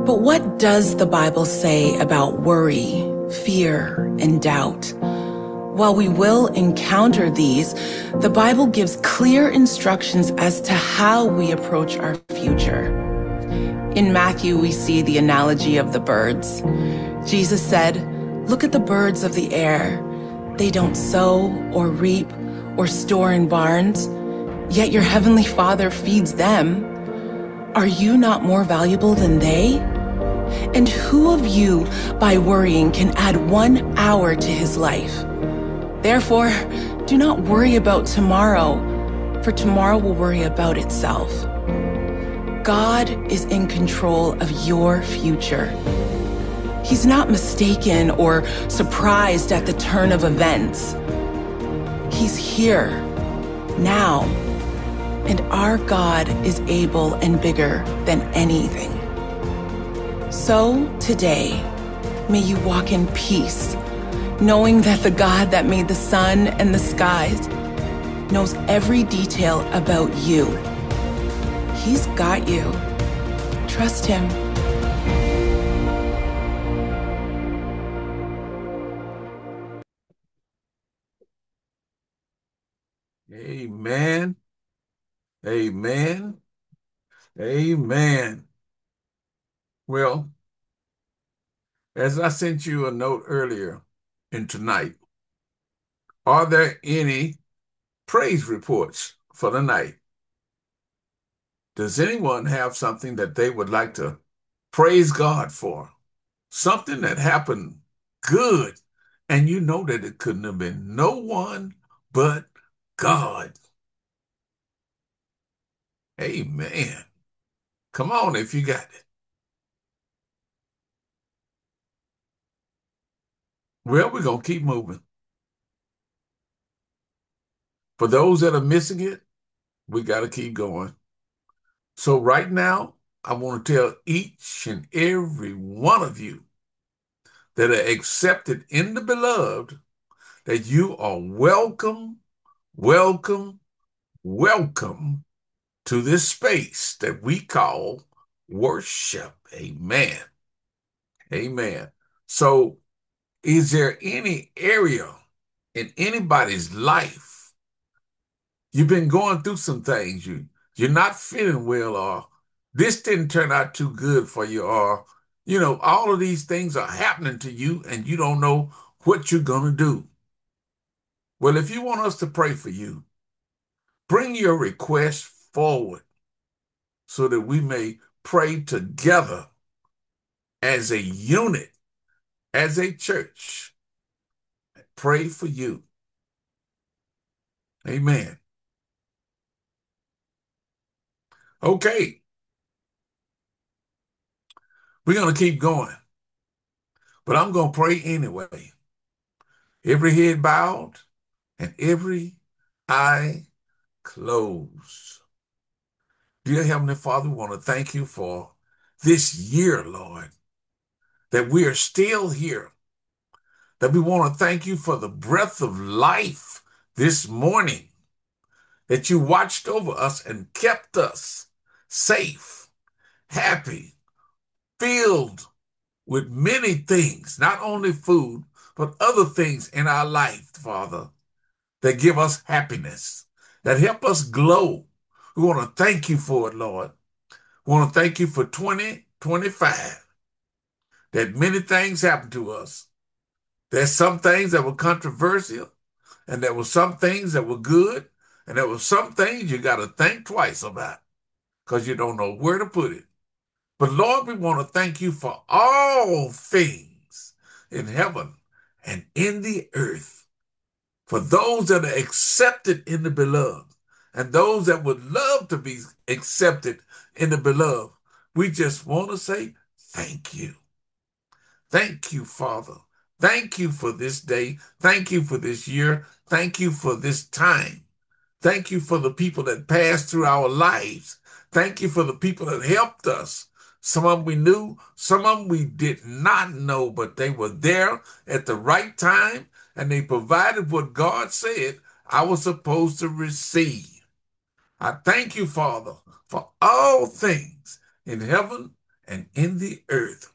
But what does the Bible say about worry, fear, and doubt? While we will encounter these, the Bible gives clear instructions as to how we approach our future. In Matthew, we see the analogy of the birds. Jesus said, "Look at the birds of the air. They don't sow or reap or store in barns, yet your heavenly Father feeds them. Are you not more valuable than they? And who of you, by worrying, can add 1 hour to his life? Therefore, do not worry about tomorrow, for tomorrow will worry about itself." God is in control of your future. He's not mistaken or surprised at the turn of events. He's here, now, and our God is able and bigger than anything. So today, may you walk in peace, knowing that the God that made the sun and the skies knows every detail about you. He's got you. Trust him. Amen. Amen. Amen. Well, as I sent you a note earlier in tonight, are there any praise reports for the night? Does anyone have something that they would like to praise God for? Something that happened good, and you know that it couldn't have been no one but God. Amen. Come on if you got it. Well, we're going to keep moving. For those that are missing it, we got to keep going. So right now, I want to tell each and every one of you that are accepted in the beloved that you are welcome, welcome, welcome to this space that we call worship. Amen. Amen. So is there any area in anybody's life you've been going through some things, you're not feeling well, or this didn't turn out too good for you, or all of these things are happening to you and you don't know what you're going to do? Well, if you want us to pray for you, bring your request forward so that we may pray together as a unit, as a church. Pray for you. Amen. Okay. We're going to keep going, but I'm going to pray anyway. Every head bowed and every eye closed. Dear Heavenly Father, we want to thank you for this year, Lord, that we are still here, that we want to thank you for the breath of life this morning, that you watched over us and kept us safe, happy, filled with many things, not only food, but other things in our life, Father, that give us happiness, that help us glow. We want to thank you for it, Lord. We want to thank you for 2025, that many things happened to us. There's some things that were controversial, and there were some things that were good, and there were some things you got to think twice about because you don't know where to put it. But Lord, we want to thank you for all things in heaven and in the earth, for those that are accepted in the beloved and those that would love to be accepted in the beloved. We just want to say thank you. Thank you, Father. Thank you for this day. Thank you for this year. Thank you for this time. Thank you for the people that passed through our lives. Thank you for the people that helped us. Some of them we knew, some of them we did not know, but they were there at the right time and they provided what God said I was supposed to receive. I thank you, Father, for all things in heaven and in the earth.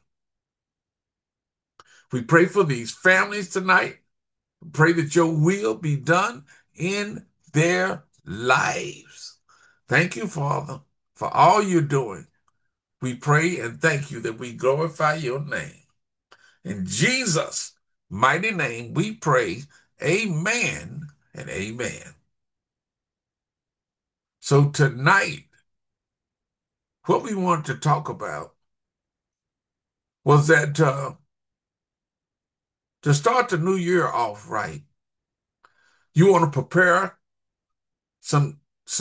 We pray for these families tonight. We pray that your will be done in their lives. Thank you, Father, for all you're doing. We pray and thank you that we glorify your name. In Jesus' mighty name we pray, amen and amen. So tonight, what we wanted to talk about was that to start the new year off right, you want to prepare some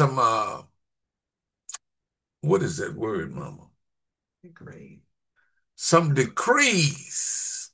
what is that word, Mama? Decree. Some decrees.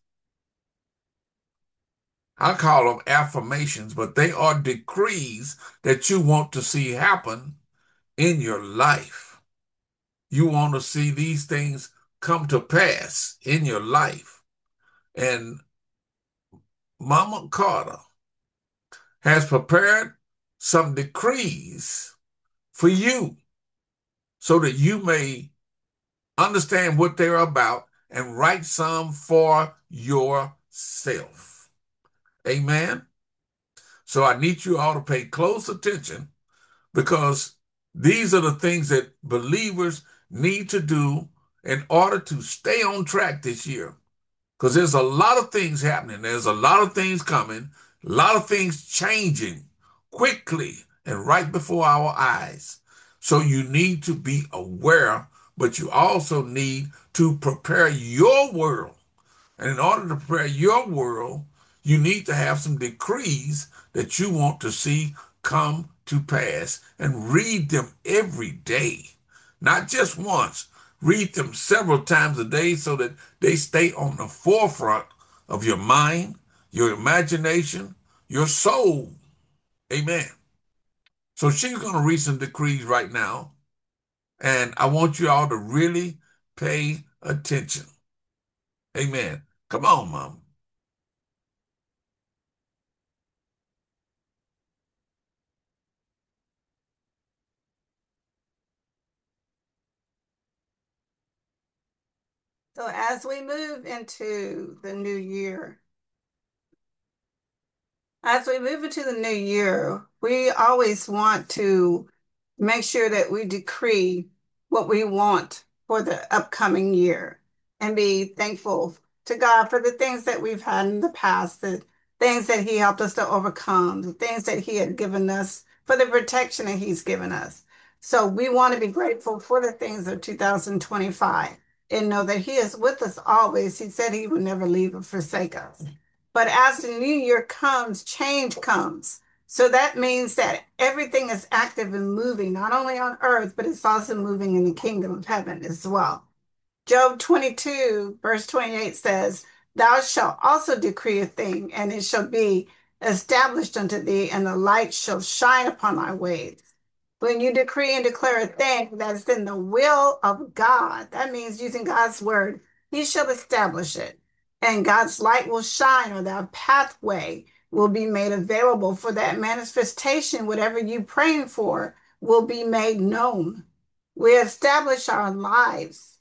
I call them affirmations, but they are decrees that you want to see happen in your life. You want to see these things come to pass in your life. And Mama Carter has prepared some decrees for you so that you may understand what they're about and write some for yourself. Amen. So I need you all to pay close attention because these are the things that believers need to do in order to stay on track this year. Because there's a lot of things happening. There's a lot of things coming, a lot of things changing quickly and right before our eyes. So you need to be aware, but you also need to prepare your world. And in order to prepare your world, you need to have some decrees that you want to see come to pass and read them every day, not just once. Read them several times a day so that they stay on the forefront of your mind, your imagination, your soul. Amen. So she's going to read some decrees right now, and I want you all to really pay attention. Amen. Come on, Mom. So as we move into the new year, we always want to make sure that we decree what we want for the upcoming year and be thankful to God for the things that we've had in the past, the things that He helped us to overcome, the things that He had given us, for the protection that He's given us. So we want to be grateful for the things of 2025 and know that He is with us always. He said He would never leave or forsake us. But as the new year comes, change comes. So that means that everything is active and moving, not only on earth, but it's also moving in the kingdom of heaven as well. Job 22, verse 28 says, Thou shalt also decree a thing, and it shall be established unto thee, and the light shall shine upon thy ways. When you decree and declare a thing that is in the will of God, that means using God's word, He shall establish it. And God's light will shine, or that pathway will be made available for that manifestation. Whatever you're praying for will be made known. We establish our lives.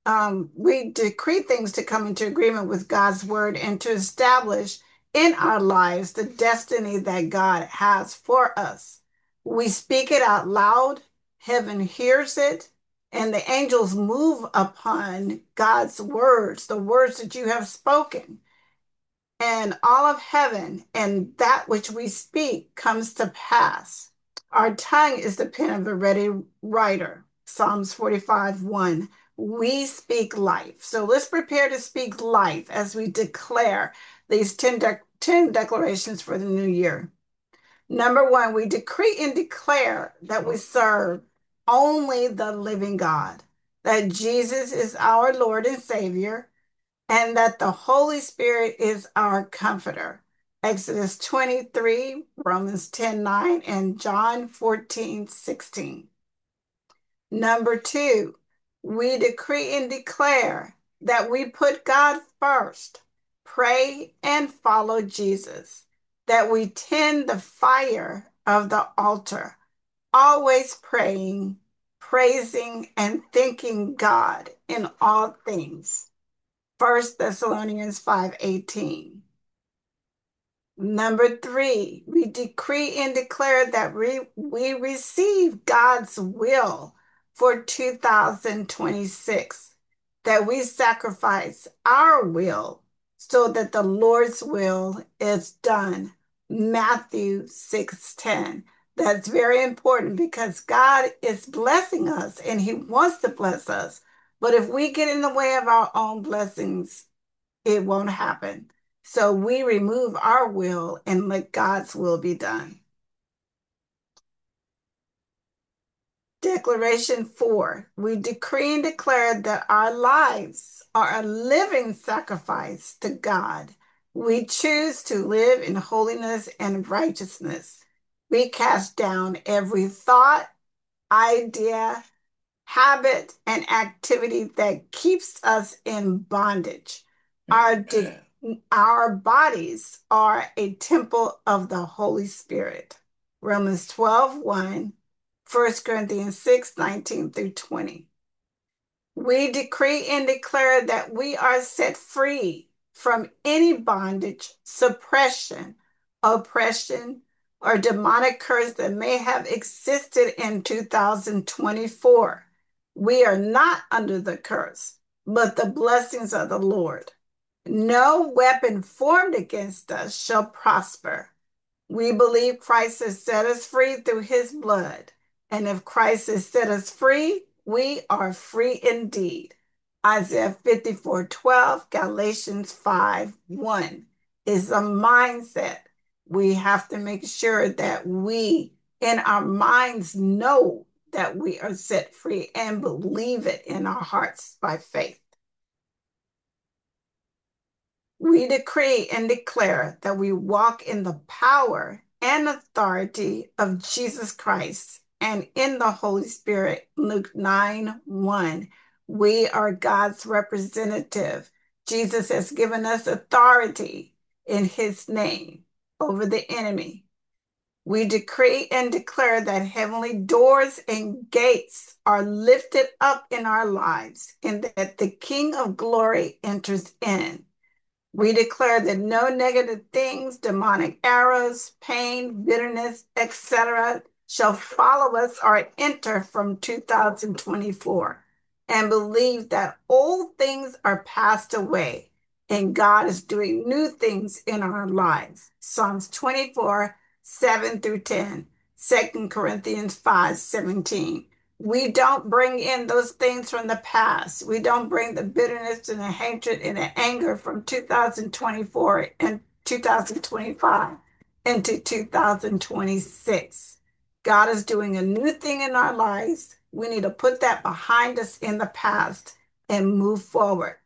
We decree things to come into agreement with God's word and to establish in our lives the destiny that God has for us. We speak it out loud, heaven hears it, and the angels move upon God's words, the words that you have spoken. And all of heaven and that which we speak comes to pass. Our tongue is the pen of the ready writer. Psalms 45:1. We speak life. So let's prepare to speak life as we declare these 10 declarations for the new year. Number one, we decree and declare that we serve only the living God, that Jesus is our Lord and Savior, and that the Holy Spirit is our comforter. Exodus 23, Romans 10:9, and John 14:16. Number two, we decree and declare that we put God first, pray and follow Jesus, that we tend the fire of the altar, always praying, praising and thanking God in all things. 1 Thessalonians 5:18. Number 3, we decree and declare that we receive God's will for 2026, that we sacrifice our will so that the Lord's will is done. Matthew 6:10. That's very important because God is blessing us and he wants to bless us. But if we get in the way of our own blessings, it won't happen. So we remove our will and let God's will be done. Declaration 4, we decree and declare that our lives are a living sacrifice to God. We choose to live in holiness and righteousness. We cast down every thought, idea, habit, and activity that keeps us in bondage. Our bodies are a temple of the Holy Spirit. Romans 12:1, 1 Corinthians 6:19 through 20. We decree and declare that we are set free from any bondage, suppression, oppression, or demonic curse that may have existed in 2024. We are not under the curse, but the blessings of the Lord. No weapon formed against us shall prosper. We believe Christ has set us free through his blood. And if Christ has set us free, we are free indeed. Isaiah 54:12, Galatians 5:1 is a mindset. We have to make sure that we, in our minds, know that we are set free and believe it in our hearts by faith. We decree and declare that we walk in the power and authority of Jesus Christ and in the Holy Spirit. Luke 9:1. We are God's representative. Jesus has given us authority in his name over the enemy. We decree and declare that heavenly doors and gates are lifted up in our lives and that the King of Glory enters in. We declare that no negative things, demonic arrows, pain, bitterness, etc., shall follow us or enter from 2024, and believe that old things are passed away and God is doing new things in our lives. Psalms 24:7 through 10, 2 Corinthians 5:17. We don't bring in those things from the past. We don't bring the bitterness and the hatred and the anger from 2024 and 2025 into 2026. God is doing a new thing in our lives. We need to put that behind us in the past and move forward.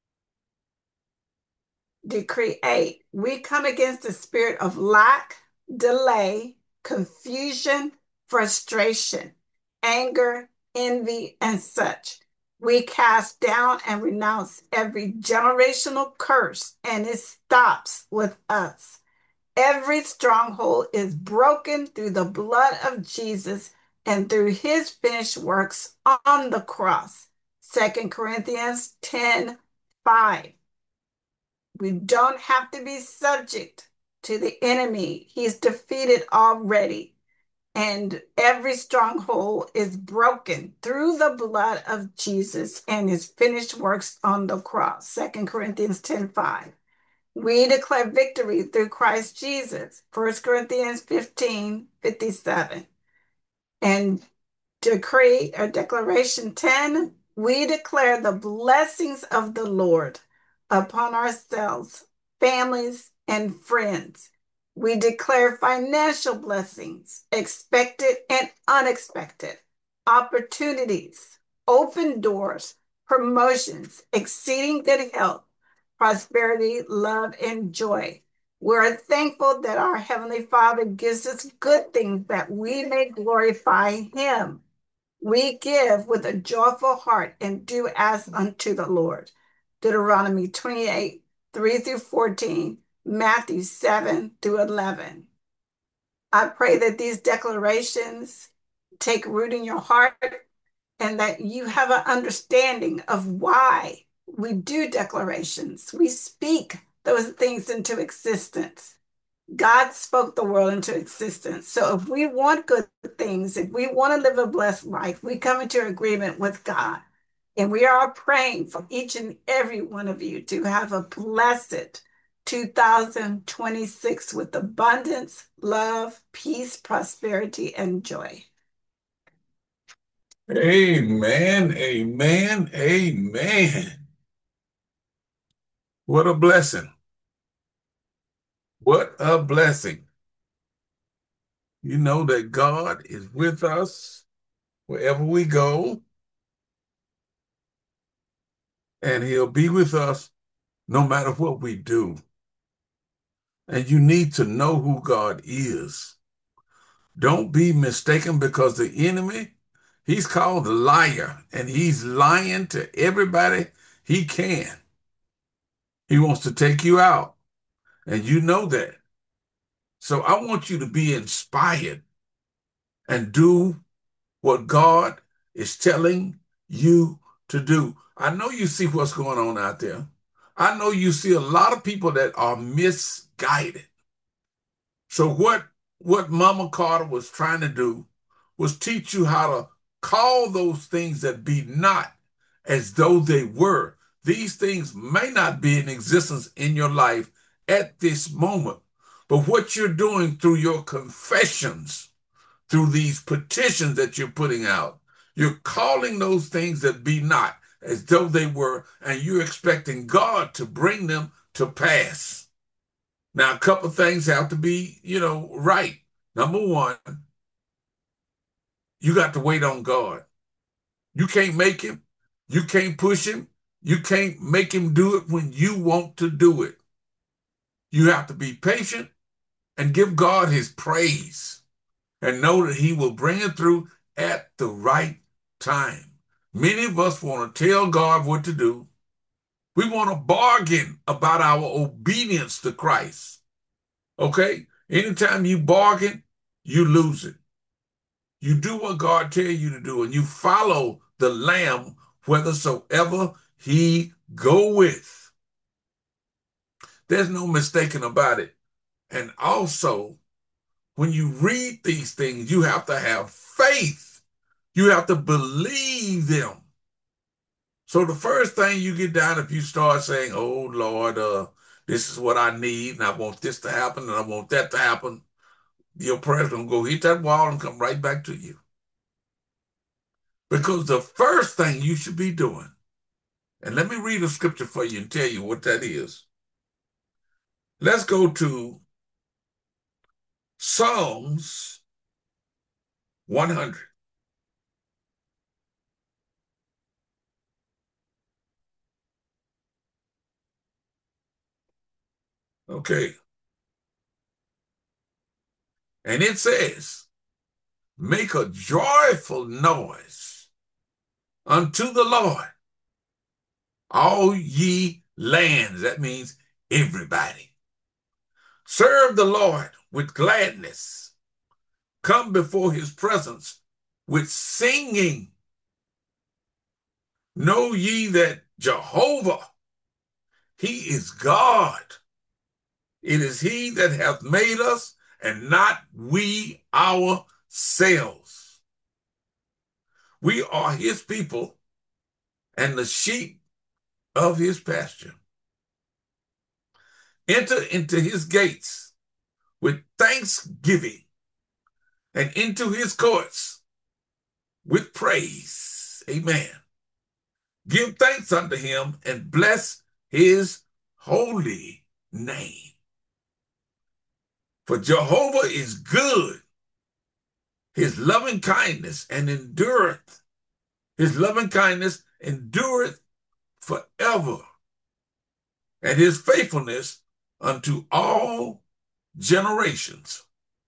Decree 8, we come against the spirit of lack, delay, confusion, frustration, anger, envy, and such. We cast down and renounce every generational curse, and it stops with us. Every stronghold is broken through the blood of Jesus and through his finished works on the cross. 2 Corinthians 10:5. We don't have to be subject to the enemy. He's defeated already. And every stronghold is broken through the blood of Jesus and his finished works on the cross. 2 Corinthians 10:5. We declare victory through Christ Jesus. 1 Corinthians 15:57. And decree or declaration 10, we declare the blessings of the Lord upon ourselves, families, and friends. We declare financial blessings, expected and unexpected, opportunities, open doors, promotions, exceeding good health, prosperity, love, and joy. We're thankful that our Heavenly Father gives us good things that we may glorify him. We give with a joyful heart and do as unto the Lord. Deuteronomy 28:3 through 14, Matthew 7 through 11. I pray that these declarations take root in your heart and that you have an understanding of why we do declarations. We speak those things into existence. God spoke the world into existence. So if we want good things, if we want to live a blessed life, we come into agreement with God. And we are praying for each and every one of you to have a blessed 2026 with abundance, love, peace, prosperity, and joy. Amen, amen, amen. What a blessing. What a blessing. You know that God is with us wherever we go, and he'll be with us no matter what we do. And you need to know who God is. Don't be mistaken, because the enemy, he's called a liar, and he's lying to everybody he can. He wants to take you out, and you know that. So I want you to be inspired and do what God is telling you to do. I know you see what's going on out there. I know you see a lot of people that are misguided. So what Mama Carter was trying to do was teach you how to call those things that be not as though they were. These things may not be in existence in your life at this moment, but what you're doing through your confessions, through these petitions that you're putting out, you're calling those things that be not as though they were, and you're expecting God to bring them to pass. Now, a couple of things have to be, right. Number one, you got to wait on God. You can't make him. You can't push him. You can't make him do it when you want to do it. You have to be patient and give God his praise and know that he will bring it through at the right time. Many of us want to tell God what to do. We want to bargain about our obedience to Christ. Okay? Anytime you bargain, you lose it. You do what God tells you to do, and you follow the Lamb whithersoever he goeth. There's no mistaking about it. And also, when you read these things, you have to have faith. You have to believe them. So the first thing you get down, if you start saying, oh, Lord, this is what I need, and I want this to happen, and I want that to happen, your prayer's going to go hit that wall and come right back to you. Because the first thing you should be doing, and let me read a scripture for you and tell you what that is. Let's go to Psalms 100. Okay. And it says, make a joyful noise unto the Lord, all ye lands. That means everybody. Serve the Lord with gladness. Come before his presence with singing. Know ye that Jehovah, he is God. It is he that hath made us, and not we ourselves. We are his people and the sheep of his pasture. Enter into his gates with thanksgiving, and into his courts with praise. Amen. Give thanks unto him and bless his holy name. For Jehovah is good. His loving kindness and endureth. His loving kindness endureth forever. And his faithfulness unto all generations.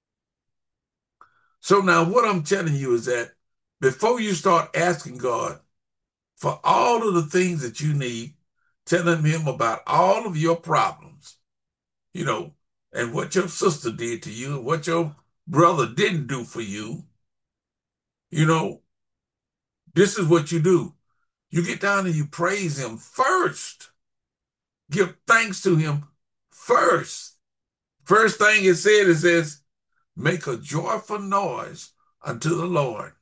So now what I'm telling you is that before you start asking God for all of the things that you need, telling him about all of your problems, and what your sister did to you, and what your brother didn't do for you, This is what you do. You get down and you praise him first. Give thanks to him first. First thing it says, make a joyful noise unto the Lord,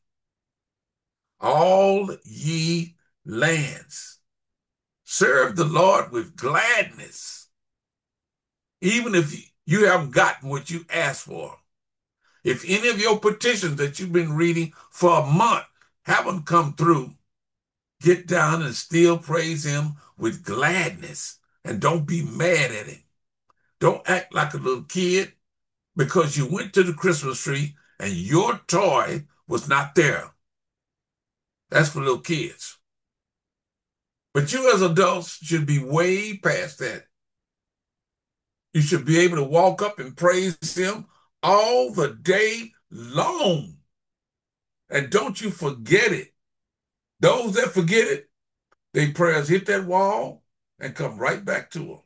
all ye lands. Serve the Lord with gladness, even if you haven't gotten what you asked for. If any of your petitions that you've been reading for a month haven't come through, get down and still praise him with gladness, and don't be mad at him. Don't act like a little kid because you went to the Christmas tree and your toy was not there. That's for little kids. But you as adults should be way past that. You should be able to walk up and praise him all the day long. And don't you forget it. Those that forget it, their prayers hit that wall and come right back to them.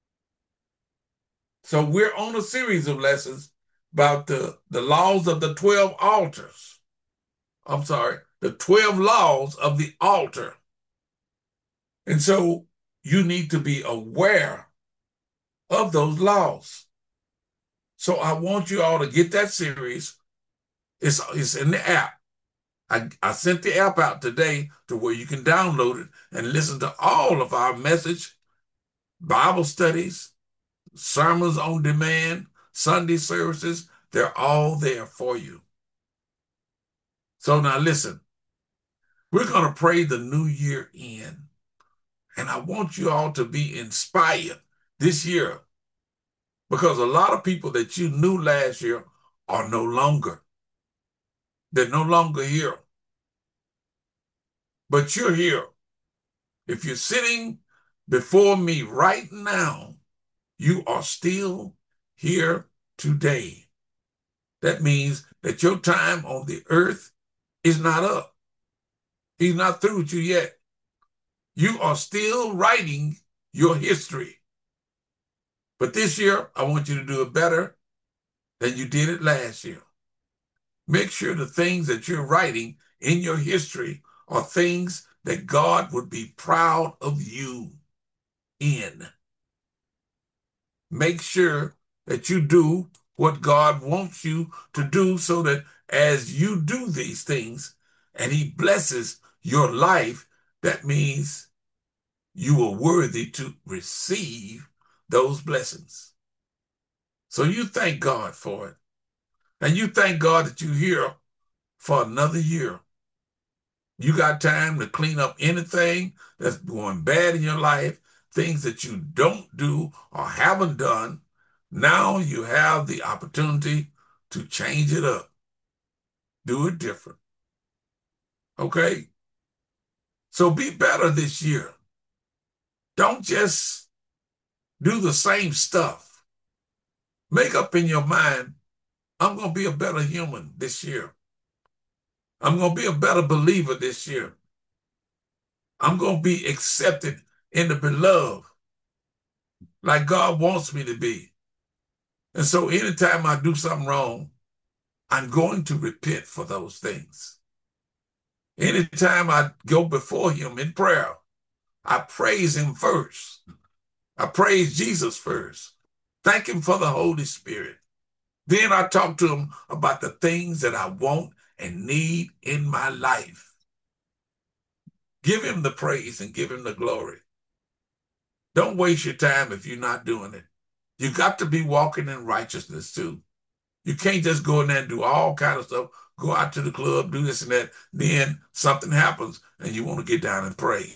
So we're on a series of lessons about the laws of the 12 altars. I'm sorry, the 12 laws of the altar. And so you need to be aware of those laws. So I want you all to get that series. It's in the app. I sent the app out today to where you can download it and listen to all of our message, Bible studies, sermons on demand, Sunday services. They're all there for you. So now listen, we're going to pray the new year in. And I want you all to be inspired this year, because a lot of people that you knew last year are no longer. They're no longer here. But you're here. If you're sitting before me right now, you are still here today. That means that your time on the earth is not up. He's not through with you yet. You are still writing your history. But this year, I want you to do it better than you did it last year. Make sure the things that you're writing in your history are things that God would be proud of you in. Make sure that you do what God wants you to do, so that as you do these things and he blesses your life, that means you are worthy to receive those blessings. So you thank God for it. And you thank God that you're here for another year. You got time to clean up anything that's going bad in your life, things that you don't do or haven't done. Now you have the opportunity to change it up. Do it different. Okay? So be better this year. Don't just do the same stuff. Make up in your mind, I'm going to be a better human this year. I'm going to be a better believer this year. I'm going to be accepted in the beloved like God wants me to be. And so anytime I do something wrong, I'm going to repent for those things. Anytime I go before him in prayer, I praise him first. I praise Jesus first. Thank him for the Holy Spirit. Then I talk to him about the things that I want and need in my life. Give him the praise and give him the glory. Don't waste your time if you're not doing it. You got to be walking in righteousness too. You can't just go in there and do all kind of stuff, go out to the club, do this and that, then something happens and you want to get down and pray.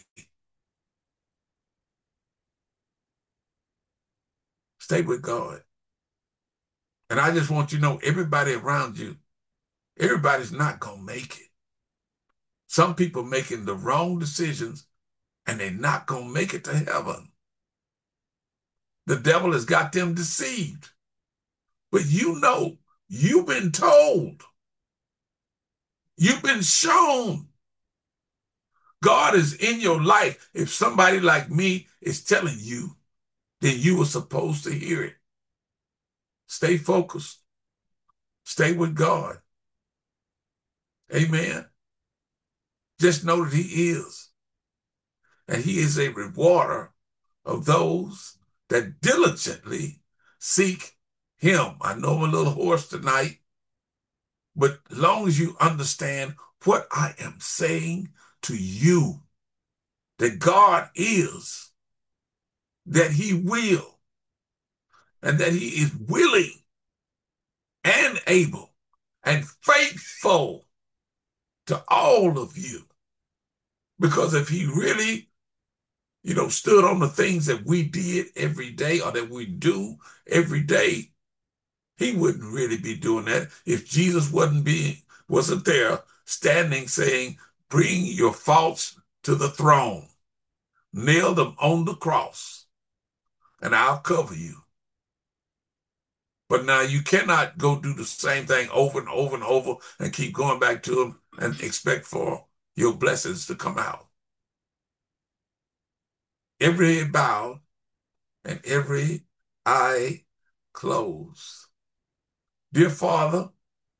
Stay with God. And I just want you to know, everybody around you, everybody's not going to make it. Some people making the wrong decisions and they're not going to make it to heaven. The devil has got them deceived. But you know, you've been told, you've been shown. God is in your life. If somebody like me is telling you, then you were supposed to hear it. Stay focused. Stay with God. Amen. Just know that he is. And he is a rewarder of those that diligently seek him. I know I'm a little hoarse tonight, but as long as you understand what I am saying to you, that God is, that he will, and that he is willing and able and faithful to all of you. Because if he really, stood on the things that we did every day or that we do every day, he wouldn't really be doing that if Jesus wasn't there standing saying, bring your faults to the throne, nail them on the cross, and I'll cover you. But now you cannot go do the same thing over and over and over and keep going back to him and expect for your blessings to come out. Every head bowed and every eye closed. Dear Father,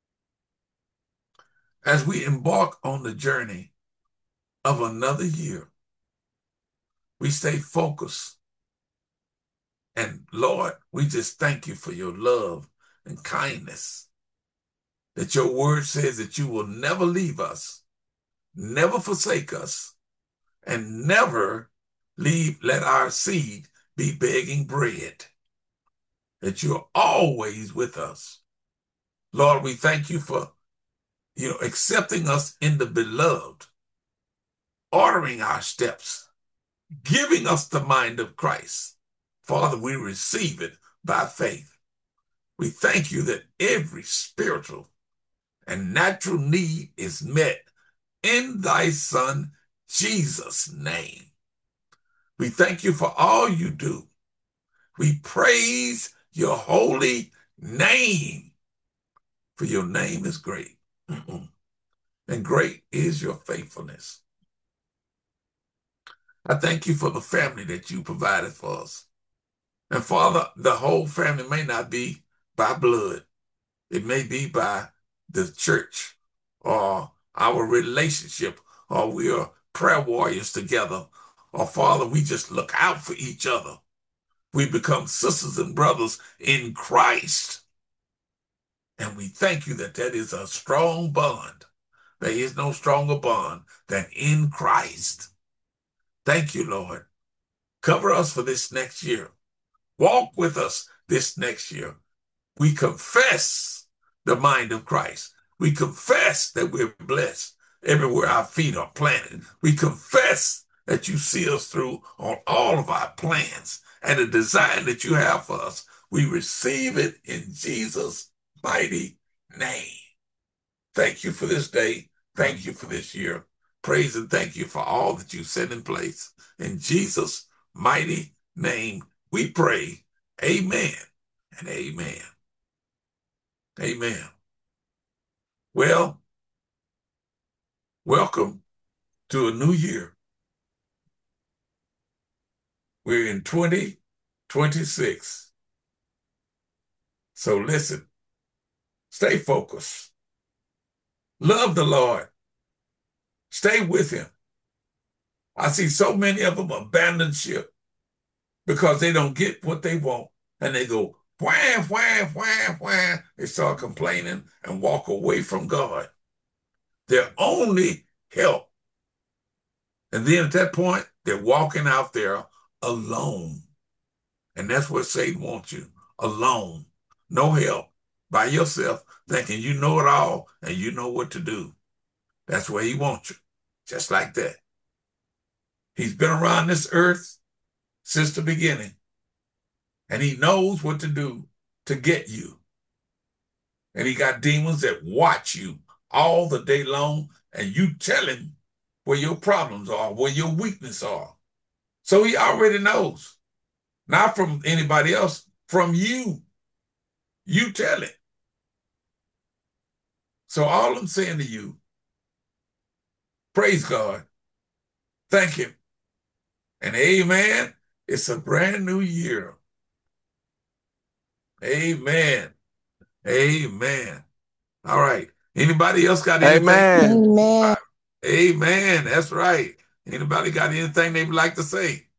as we embark on the journey of another year, we stay focused. And Lord, we just thank you for your love and kindness, that your word says that you will never leave us, never forsake us, and never let our seed be begging bread, that you're always with us. Lord, we thank you for, accepting us in the beloved, ordering our steps, giving us the mind of Christ. Father, we receive it by faith. We thank you that every spiritual and natural need is met in thy Son, Jesus' name. We thank you for all you do. We praise your holy name, for your name is great, and great is your faithfulness. I thank you for the family that you provided for us. And Father, the whole family may not be by blood. It may be by the church or our relationship, or we are prayer warriors together, or Father, we just look out for each other. We become sisters and brothers in Christ. And we thank you that that is a strong bond. There is no stronger bond than in Christ. Thank you, Lord. Cover us for this next year. Walk with us this next year. We confess the mind of Christ. We confess that we're blessed everywhere our feet are planted. We confess that you see us through on all of our plans and the design that you have for us. We receive it in Jesus' mighty name. Thank you for this day. Thank you for this year. Praise and thank you for all that you set in place. In Jesus' mighty name, we pray. Amen and amen. Amen. Well, welcome to a new year. We're in 2026. So listen, stay focused. Love the Lord. Stay with him. I see so many of them abandon ship because they don't get what they want. And they go, wham, wham, wham, wham. They start complaining and walk away from God. Their only help. And then at that point, they're walking out there alone. And that's where Satan wants you, alone. No help, by yourself, thinking you know it all and you know what to do. That's where he wants you, just like that. He's been around this earth since the beginning, and he knows what to do to get you. And he got demons that watch you all the day long, and you tell him where your problems are, where your weaknesses are. So he already knows. Not from anybody else, from you. You tell it. So all I'm saying to you, praise God. Thank him. And amen. It's a brand new year. Amen. Amen. All right. Anybody else got anything? Amen. Amen. Amen. That's right. Anybody got anything they'd like to say?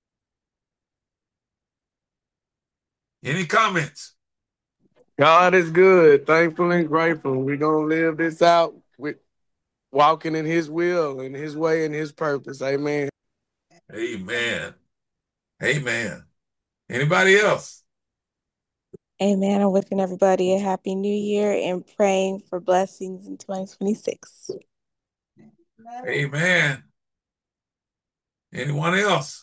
Any comments? God is good, thankful and grateful. We're going to live this out with walking in his will and his way and his purpose. Amen. Amen. Amen. Anybody else? Amen. I'm wishing everybody a happy new year and praying for blessings in 2026. Amen. Anyone else?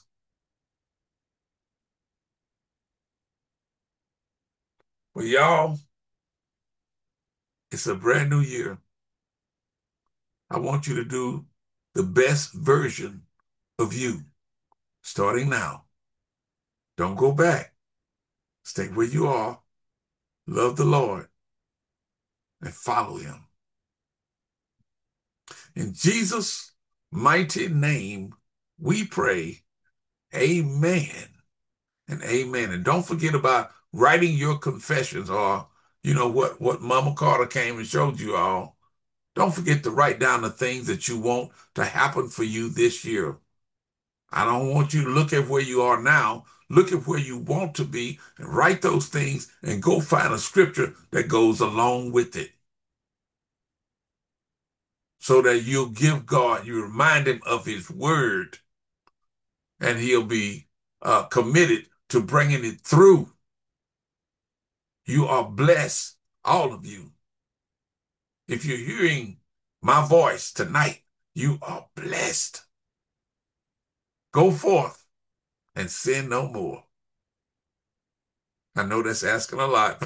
Well, y'all, it's a brand new year. I want you to do the best version of you starting now. Don't go back. Stay where you are. Love the Lord and follow him. In Jesus' mighty name, we pray, amen and amen. And don't forget about writing your confessions, or, what Mama Carter came and showed you all. Don't forget to write down the things that you want to happen for you this year. I don't want you to look at where you are now. Look at where you want to be and write those things and go find a scripture that goes along with it, so that you'll give God, you remind him of his word, and he'll be committed to bringing it through. You are blessed, all of you. If you're hearing my voice tonight, you are blessed. Go forth and sin no more. I know that's asking a lot.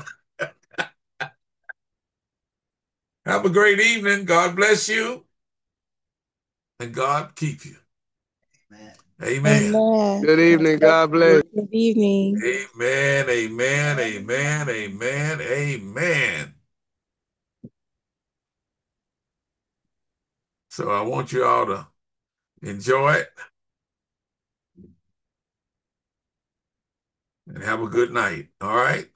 Have a great evening. God bless you. And God keep you. Amen. Amen. Amen. Good evening. God bless. Good evening. Amen. Amen. Amen. Amen. Amen. So I want you all to enjoy it and have a good night. All right?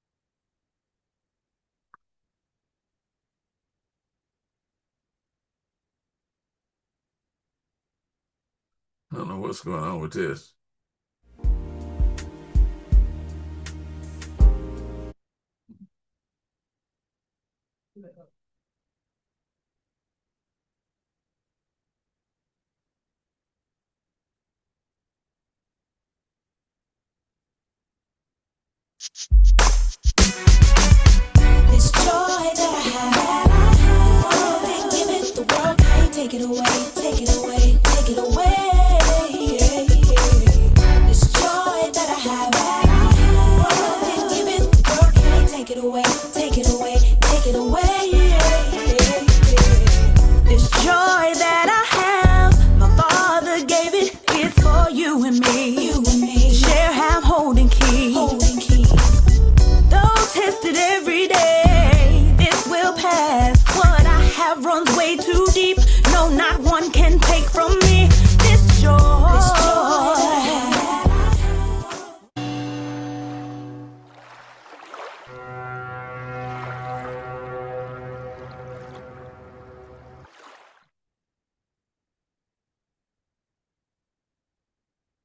I don't know what's going on with this. This joy that I have, oh, they give it, the world can't take it away, take it away, take it away. This joy that I have, oh, they give it, the world can't take it away, take it away, take it away.